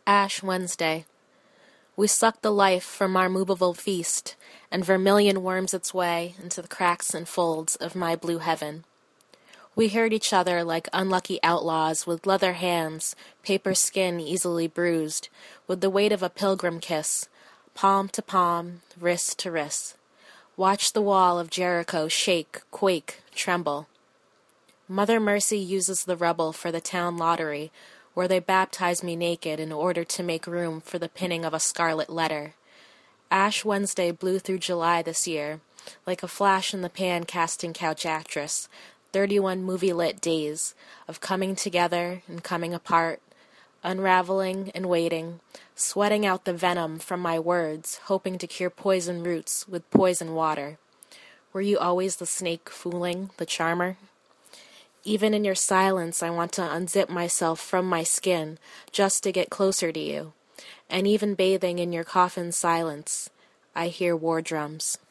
Ash Wednesday. We suck the life from our movable feast, and vermilion worms its way into the cracks and folds of my blue heaven. We hurt each other like unlucky outlaws with leather hands, paper skin easily bruised, with the weight of a pilgrim kiss, palm to palm, wrist to wrist. Watch the wall of Jericho shake, quake, tremble. Mother Mercy uses the rubble for the town lottery, where they baptize me naked in order to make room for the pinning of a scarlet letter. Ash Wednesday blew through July this year, like a flash-in-the-pan casting couch actress, 31 movie-lit days of coming together and coming apart, unraveling and waiting, sweating out the venom from my words, hoping to cure poison roots with poison water. Were you always the snake fooling the charmer? Even in your silence, I want to unzip myself from my skin just to get closer to you. And even bathing in your coffin's silence, I hear war drums.